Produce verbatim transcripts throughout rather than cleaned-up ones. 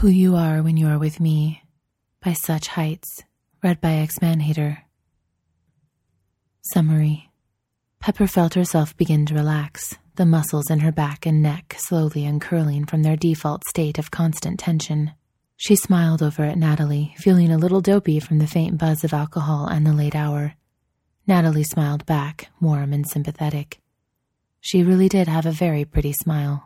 Who You Are When You Are With Me by Such Heights, read by X-Manhater. Summary. Pepper felt herself begin to relax, the muscles in her back and neck slowly uncurling from their default state of constant tension. She smiled over at Natalie, feeling a little dopey from the faint buzz of alcohol and the late hour. Natalie smiled back, warm and sympathetic. She really did have a very pretty smile.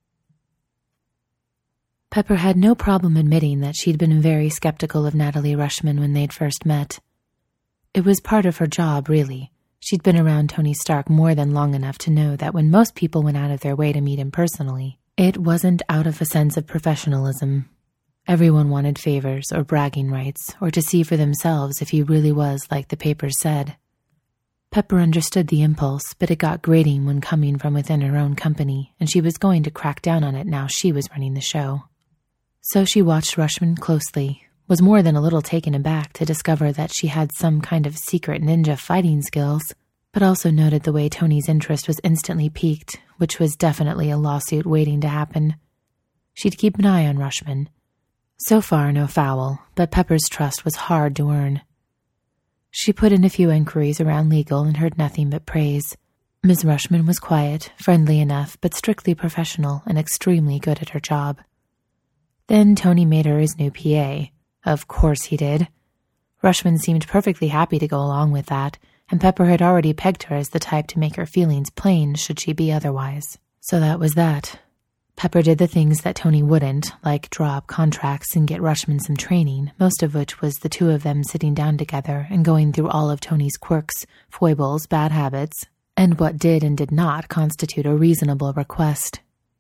Pepper had no problem admitting that she'd been very skeptical of Natalie Rushman when they'd first met. It was part of her job, really. She'd been around Tony Stark more than long enough to know that when most people went out of their way to meet him personally, it wasn't out of a sense of professionalism. Everyone wanted favors or bragging rights, or to see for themselves if he really was like the papers said. Pepper understood the impulse, but it got grating when coming from within her own company, and she was going to crack down on it now she was running the show. So she watched Rushman closely, was more than a little taken aback to discover that she had some kind of secret ninja fighting skills, but also noted the way Tony's interest was instantly piqued, which was definitely a lawsuit waiting to happen. She'd keep an eye on Rushman. So far, no foul, but Pepper's trust was hard to earn. She put in a few inquiries around legal and heard nothing but praise. Miz Rushman was quiet, friendly enough, but strictly professional and extremely good at her job. Then Tony made her his new P A. Of course he did. Rushman seemed perfectly happy to go along with that, and Pepper had already pegged her as the type to make her feelings plain should she be otherwise. So that was that. Pepper did the things that Tony wouldn't, like draw up contracts and get Rushman some training, most of which was the two of them sitting down together and going through all of Tony's quirks, foibles, bad habits, and what did and did not constitute a reasonable request.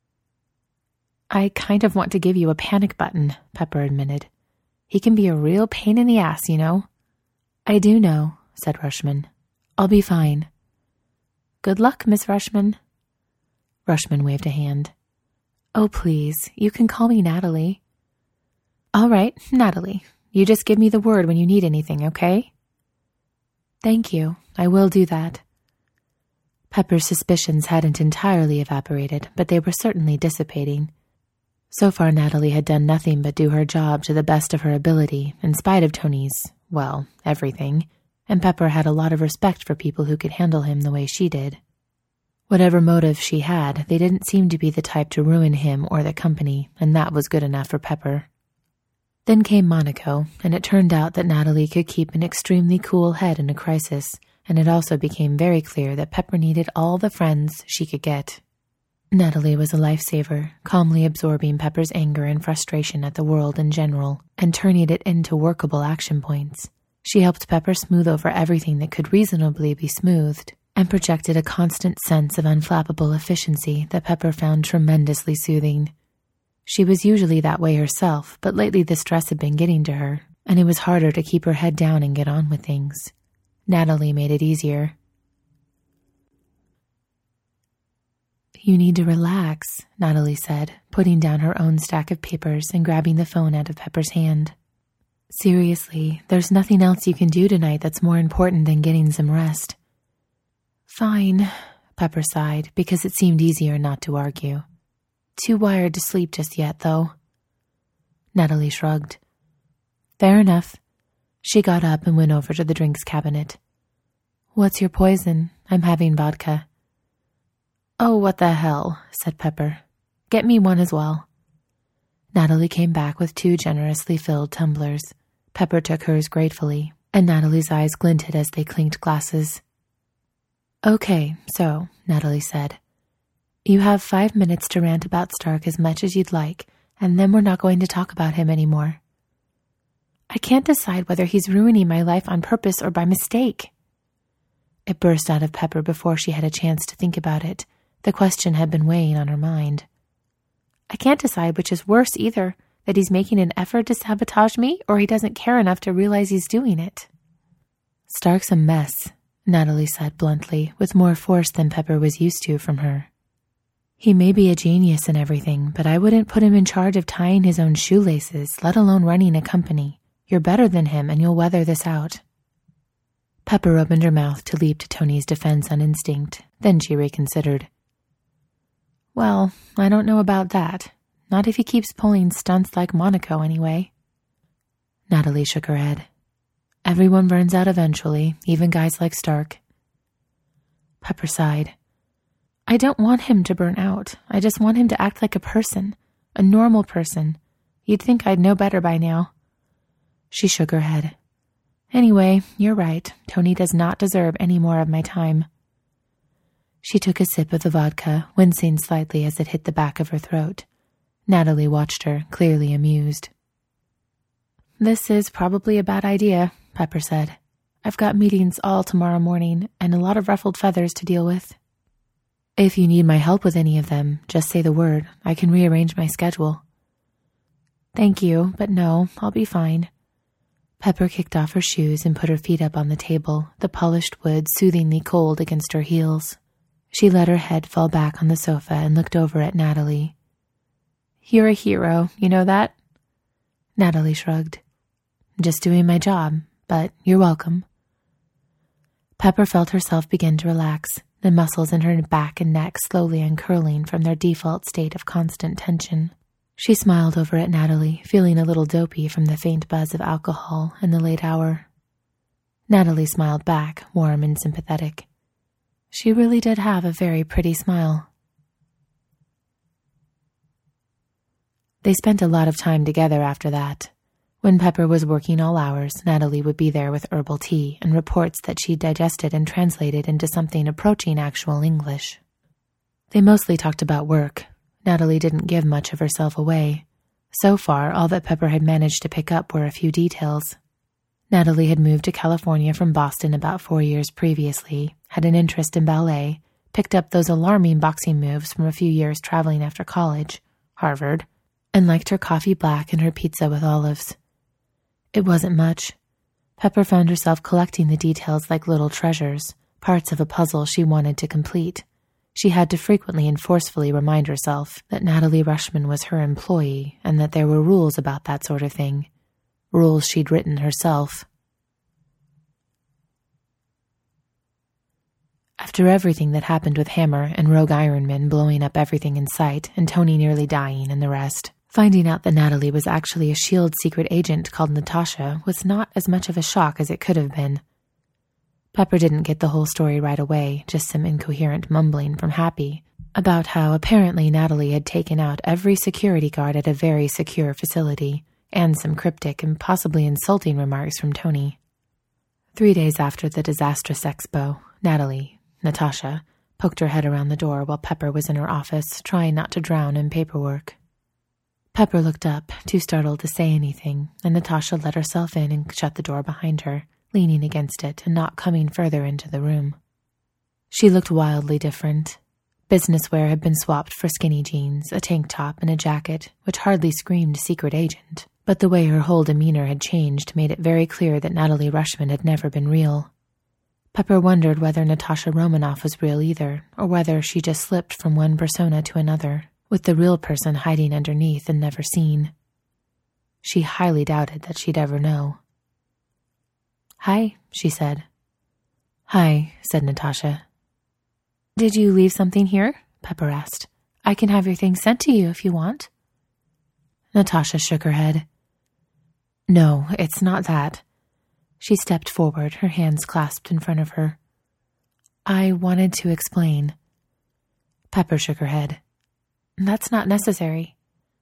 I kind of want to give you a panic button, Pepper admitted. He can be a real pain in the ass, you know. I do know, said Rushman. I'll be fine. Good luck, Miss Rushman. Rushman waved a hand. Oh, please, you can call me Natalie. All right, Natalie. You just give me the word when you need anything, okay? Thank you. I will do that. Pepper's suspicions hadn't entirely evaporated, but they were certainly dissipating. So far, Natalie had done nothing but do her job to the best of her ability, in spite of Tony's, well, everything, and Pepper had a lot of respect for people who could handle him the way she did. Whatever motive she had, they didn't seem to be the type to ruin him or the company, and that was good enough for Pepper. Then came Monaco, and it turned out that Natalie could keep an extremely cool head in a crisis, and it also became very clear that Pepper needed all the friends she could get. Natalie was a lifesaver, calmly absorbing Pepper's anger and frustration at the world in general, and turning it into workable action points. She helped Pepper smooth over everything that could reasonably be smoothed, and projected a constant sense of unflappable efficiency that Pepper found tremendously soothing. She was usually that way herself, but lately the stress had been getting to her, and it was harder to keep her head down and get on with things. Natalie made it easier. You need to relax, Natalie said, putting down her own stack of papers and grabbing the phone out of Pepper's hand. Seriously, there's nothing else you can do tonight that's more important than getting some rest. Fine, Pepper sighed, because it seemed easier not to argue. Too wired to sleep just yet, though. Natalie shrugged. Fair enough. She got up and went over to the drinks cabinet. What's your poison? I'm having vodka. Oh, what the hell, said Pepper. Get me one as well. Natalie came back with two generously filled tumblers. Pepper took hers gratefully, and Natalie's eyes glinted as they clinked glasses. Okay, so, Natalie said, you have five minutes to rant about Stark as much as you'd like, and then we're not going to talk about him anymore. I can't decide whether he's ruining my life on purpose or by mistake. It burst out of Pepper before she had a chance to think about it. The question had been weighing on her mind. I can't decide which is worse either, that he's making an effort to sabotage me or he doesn't care enough to realize he's doing it. Stark's a mess, Natalie said bluntly, with more force than Pepper was used to from her. He may be a genius and everything, but I wouldn't put him in charge of tying his own shoelaces, let alone running a company. You're better than him and you'll weather this out. Pepper opened her mouth to leap to Tony's defense on instinct. Then she reconsidered. Well, I don't know about that, Not if he keeps pulling stunts like Monaco, anyway. Natalie shook her head. Everyone burns out eventually, even guys like Stark. Pepper sighed. I don't want him to burn out. I just want him to act like a person. A normal person. You'd think I'd know better by now. She shook her head. Anyway, you're right. Tony does not deserve any more of my time. She took a sip of the vodka, wincing slightly as it hit the back of her throat. Natalie watched her, clearly amused. This is probably a bad idea, Pepper said. I've got meetings all tomorrow morning and a lot of ruffled feathers to deal with. If you need my help with any of them, just say the word. I can rearrange my schedule. Thank you, but no, I'll be fine. Pepper kicked off her shoes and put her feet up on the table, the polished wood soothingly cold against her heels. She let her head fall back on the sofa and looked over at Natalie. You're a hero, you know that? Natalie shrugged. Just doing my job, but you're welcome. Pepper felt herself begin to relax, the muscles in her back and neck slowly uncurling from their default state of constant tension. She smiled over at Natalie, feeling a little dopey from the faint buzz of alcohol in the late hour. Natalie smiled back, warm and sympathetic. She really did have a very pretty smile. They spent a lot of time together after that. When Pepper was working all hours, Natalie would be there with herbal tea and reports that she'd digested and translated into something approaching actual English. They mostly talked about work. Natalie didn't give much of herself away. So far, all that Pepper had managed to pick up were a few details. Natalie had moved to California from Boston about four years previously, had an interest in ballet, picked up those alarming boxing moves from a few years traveling after college, Harvard, and liked her coffee black and her pizza with olives. It wasn't much. Pepper found herself collecting the details like little treasures, parts of a puzzle she wanted to complete. She had to frequently and forcefully remind herself that Natalie Rushman was her employee and that there were rules about that sort of thing. Rules she'd written herself. After everything that happened with Hammer and Rogue Ironman blowing up everything in sight and Tony nearly dying and the rest, finding out that Natalie was actually a S H I E L D secret agent called Natasha was not as much of a shock as it could have been. Pepper didn't get the whole story right away, just some incoherent mumbling from Happy about how apparently Natalie had taken out every security guard at a very secure facility, and some cryptic and possibly insulting remarks from Tony. Three days after the disastrous expo, Natalie, Natasha, poked her head around the door while Pepper was in her office, trying not to drown in paperwork. Pepper looked up, too startled to say anything, and Natasha let herself in and shut the door behind her, leaning against it and not coming further into the room. She looked wildly different. Business wear had been swapped for skinny jeans, a tank top, and a jacket, which hardly screamed secret agent, but the way her whole demeanor had changed made it very clear that Natalie Rushman had never been real. Pepper wondered whether Natasha Romanoff was real either, or whether she just slipped from one persona to another, with the real person hiding underneath and never seen. She highly doubted that she'd ever know. "Hi," she said. "Hi," said Natasha. "Did you leave something here?" Pepper asked. "I can have your things sent to you if you want." Natasha shook her head. "No, it's not that." She stepped forward, her hands clasped in front of her. "I wanted to explain." Pepper shook her head. "That's not necessary."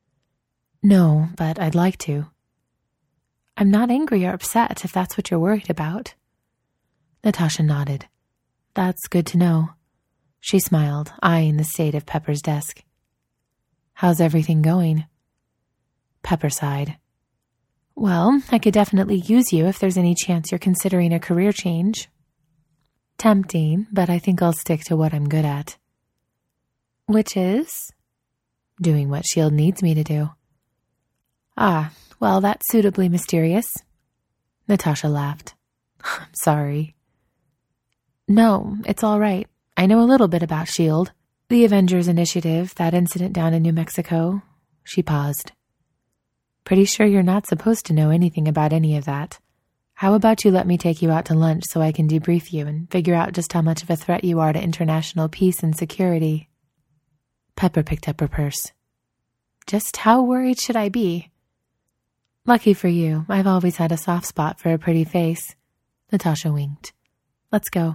"No, but I'd like to." "I'm not angry or upset if that's what you're worried about." Natasha nodded. "That's good to know." She smiled, eyeing the state of Pepper's desk. "How's everything going?" Pepper sighed. "Well, I could definitely use you if there's any chance you're considering a career change." "Tempting, but I think I'll stick to what I'm good at." "Which is?" "Doing what S H I E L D needs me to do." "Ah, well, that's suitably mysterious." Natasha laughed. "I'm sorry." "No, it's all right. I know a little bit about S H I E L D. The Avengers Initiative, that incident down in New Mexico." She paused. "Pretty sure you're not supposed to know anything about any of that. How about you let me take you out to lunch so I can debrief you and figure out just how much of a threat you are to international peace and security?" Pepper picked up her purse. Just how worried should I be? Lucky for you, I've always had a soft spot for a pretty face. Natasha winked. Let's go.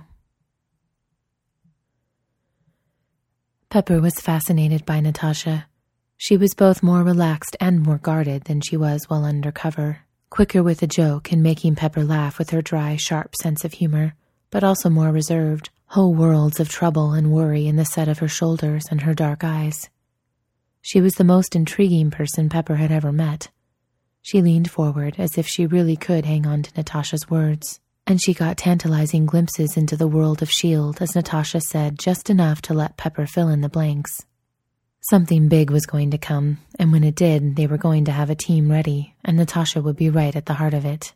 Pepper was fascinated by Natasha. She was both more relaxed and more guarded than she was while undercover, quicker with a joke and making Pepper laugh with her dry, sharp sense of humor, but also more reserved, whole worlds of trouble and worry in the set of her shoulders and her dark eyes. She was the most intriguing person Pepper had ever met. She leaned forward as if she really could hang on to Natasha's words, and she got tantalizing glimpses into the world of S H I E L D as Natasha said just enough to let Pepper fill in the blanks. Something big was going to come, and when it did, they were going to have a team ready, and Natasha would be right at the heart of it.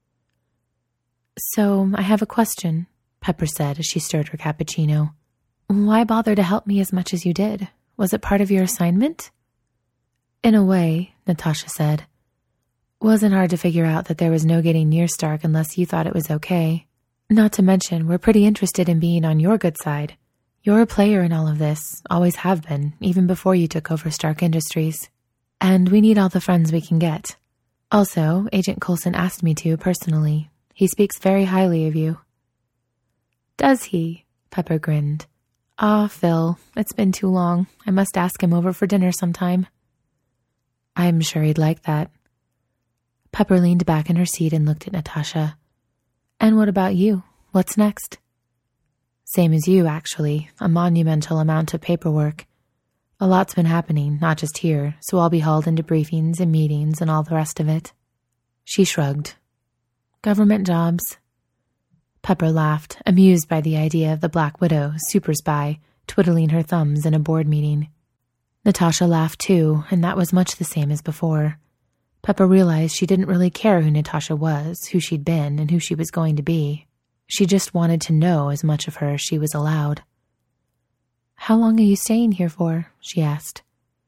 So, I have a question, Pepper said as she stirred her cappuccino. Why bother to help me as much as you did? Was it part of your assignment? In a way, Natasha said. Wasn't hard to figure out that there was no getting near Stark unless you thought it was okay. Not to mention, we're pretty interested in being on your good side. You're a player in all of this, always have been, even before you took over Stark Industries. And we need all the friends we can get. Also, Agent Coulson asked me to, personally. He speaks very highly of you. Does he? Pepper grinned. Ah, Phil, it's been too long. I must ask him over for dinner sometime. I'm sure he'd like that. Pepper leaned back in her seat and looked at Natasha. And what about you? What's next? Same as you, actually. A monumental amount of paperwork. A lot's been happening, not just here, so I'll be hauled into briefings and meetings and all the rest of it. She shrugged. Government jobs. Pepper laughed, amused by the idea of the Black Widow, super spy, twiddling her thumbs in a board meeting. Natasha laughed too, and that was much the same as before. Pepper realized she didn't really care who Natasha was, who she'd been, and who she was going to be. She just wanted to know as much of her as she was allowed. How long are you staying here for? She asked.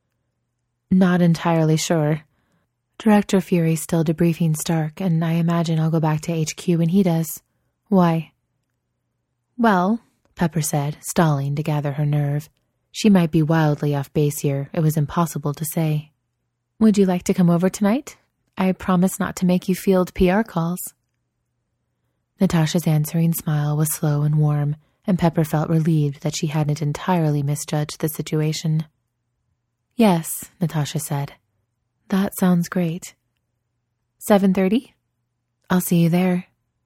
Not entirely sure. Director Fury's still debriefing Stark, and I imagine I'll go back to H Q when he does. Why? Well, Pepper said, stalling to gather her nerve. She might be wildly off base here. It was impossible to say. Would you like to come over tonight? I promise not to make you field P R calls. Natasha's answering smile was slow and warm, and Pepper felt relieved that she hadn't entirely misjudged the situation. Yes, Natasha said. That sounds great. seven thirty? I'll see you there.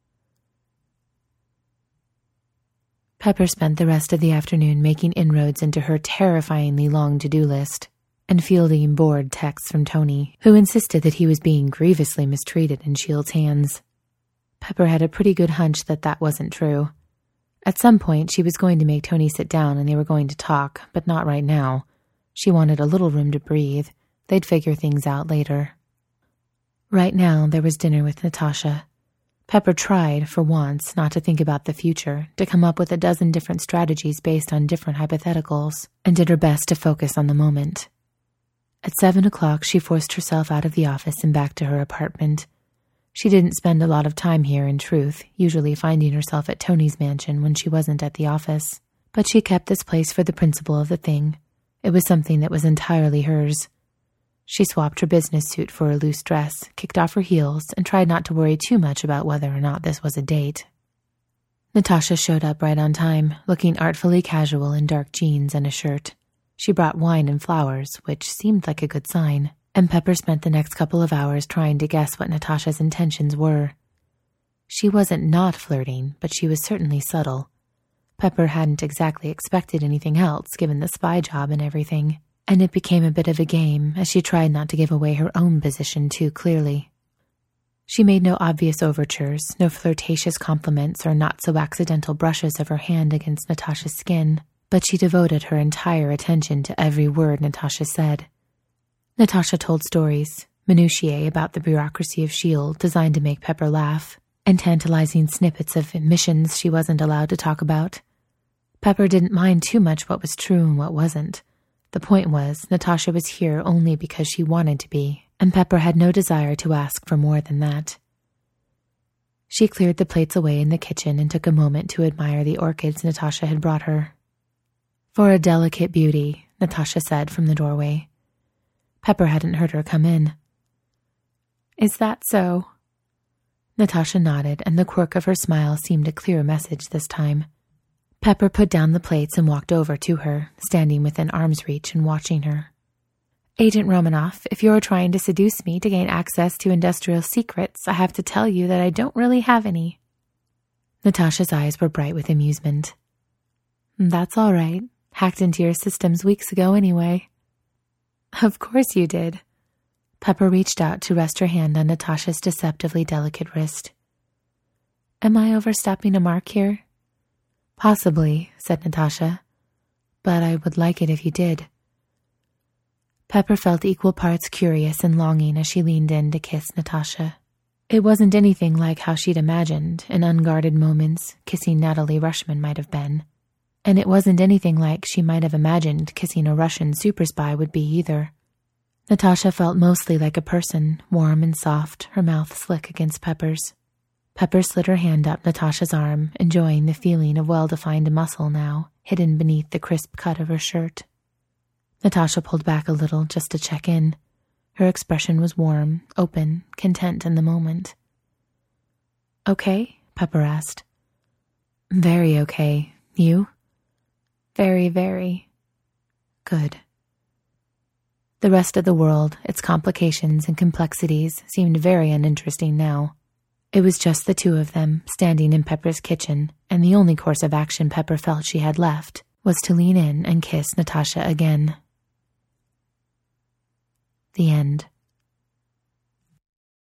Pepper spent the rest of the afternoon making inroads into her terrifyingly long to-do list and fielding bored texts from Tony, who insisted that he was being grievously mistreated in S H I E L D's hands. Pepper had a pretty good hunch that that wasn't true. At some point, she was going to make Tony sit down and they were going to talk, but not right now. She wanted a little room to breathe. They'd figure things out later. Right now, there was dinner with Natasha. Pepper tried, for once, not to think about the future, to come up with a dozen different strategies based on different hypotheticals, and did her best to focus on the moment. At seven o'clock, she forced herself out of the office and back to her apartment. She didn't spend a lot of time here, in truth, usually finding herself at Tony's mansion when she wasn't at the office. But she kept this place for the principle of the thing. It was something that was entirely hers. She swapped her business suit for a loose dress, kicked off her heels, and tried not to worry too much about whether or not this was a date. Natasha showed up right on time, looking artfully casual in dark jeans and a shirt. She brought wine and flowers, which seemed like a good sign, and Pepper spent the next couple of hours trying to guess what Natasha's intentions were. She wasn't not flirting, but she was certainly subtle. Pepper hadn't exactly expected anything else, given the spy job and everything, and it became a bit of a game as she tried not to give away her own position too clearly. She made no obvious overtures, no flirtatious compliments or not-so-accidental brushes of her hand against Natasha's skin, but she devoted her entire attention to every word Natasha said. Natasha told stories, minutiae about the bureaucracy of S H I E L D designed to make Pepper laugh, and tantalizing snippets of missions she wasn't allowed to talk about. Pepper didn't mind too much what was true and what wasn't. The point was, Natasha was here only because she wanted to be, and Pepper had no desire to ask for more than that. She cleared the plates away in the kitchen and took a moment to admire the orchids Natasha had brought her. For a delicate beauty, Natasha said from the doorway. Pepper hadn't heard her come in. "Is that so?" Natasha nodded, and the quirk of her smile seemed a clear message this time. Pepper put down the plates and walked over to her, standing within arm's reach and watching her. "Agent Romanoff, if you're trying to seduce me to gain access to industrial secrets, I have to tell you that I don't really have any." Natasha's eyes were bright with amusement. "That's all right. Hacked into your systems weeks ago anyway." "Of course you did." Pepper reached out to rest her hand on Natasha's deceptively delicate wrist. "Am I overstepping a mark here?" "Possibly," said Natasha, "but I would like it if you did." Pepper felt equal parts curious and longing as she leaned in to kiss Natasha. It wasn't anything like how she'd imagined, in unguarded moments, kissing Natalie Rushman might have been. And it wasn't anything like she might have imagined kissing a Russian super spy would be either. Natasha felt mostly like a person, warm and soft, her mouth slick against Pepper's. Pepper slid her hand up Natasha's arm, enjoying the feeling of well-defined muscle now, hidden beneath the crisp cut of her shirt. Natasha pulled back a little just to check in. Her expression was warm, open, content in the moment. "Okay?" Pepper asked. "Very okay. You?" "Very, very." "Good." The rest of the world, its complications and complexities, seemed very uninteresting now. It was just the two of them, standing in Pepper's kitchen, and the only course of action Pepper felt she had left was to lean in and kiss Natasha again. The end.